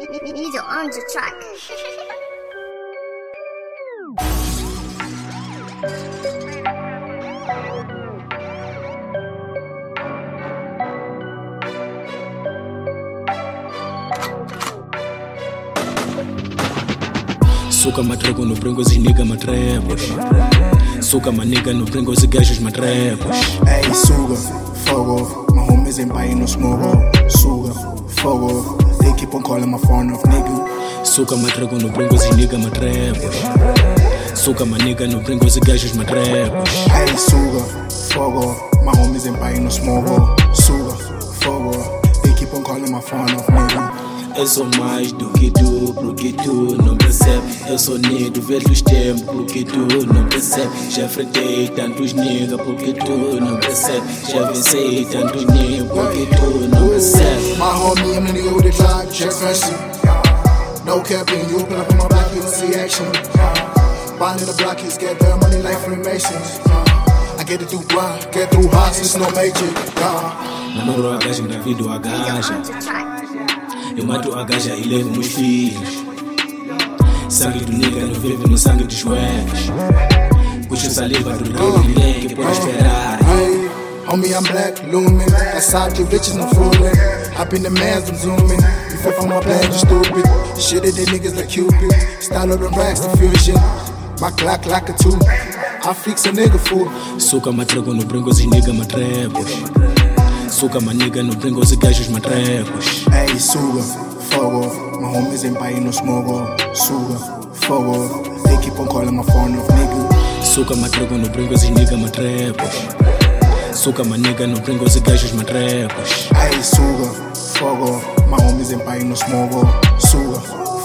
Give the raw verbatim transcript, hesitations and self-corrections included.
You're on the track. Suka matrago no brinco, esses nigga matrebos. Suka maniga no brinco, esses gajos matrebos. Ey, suga, fogo. My homies ain't buying no smoke. Suga, fogo. They keep on calling my phone off, nigga. Suka matrago no brinco, esses nigga matrebos. Suka maniga no brinco, esses gajos matrebos. Ey, suga, fogo. My homies ain't buying no smoke. Suga, fogo. They keep on calling my phone off, nigga. Eu sou mais do que tu, porque tu não percebe. Eu sou negro, velhos tempos, porque tu não percebe. Já enfrentei tantos niggas, porque tu não percebe. Já vencei tantos niggas, porque tu não percebe. My homie, I'm the nigga with the drive, just fancy. No capping, you open up on my block, you don't see action. Buying in the block, is get the money like Freemasons. I get it through grind, get through hearts, it's no magic. Namoro a gaja, engravido a gaja. Eu mato a gaja e levo meus filhos. Sangue do nigga não vive no sangue dos joelhos. Puxo saliva do rolo, ninguém que pode esperar. Hey, homie, I'm black, looming. Outside your bitches, no fooling. Up in the mans, I'm zooming. You feel from my plan, you stupid. Shit at the niggas like Cupid. Style of the racks, the fusion. My clock like a two. I fix a nigga fool. Suka matrago no brinco, esses nigga matrebos. Suka maniga no brinco, esses gajos matrebos. Ey, suga, fogo. My homies ain't buying no smoke. Suga, fogo. They keep on calling my phone off, nigga. Suka matrago no brinco, esses nigga matrebos. Suka maniga no brinco, esses gajos matrebos. Ey, suga, fogo. My homies ain't buying no smoke. Suga,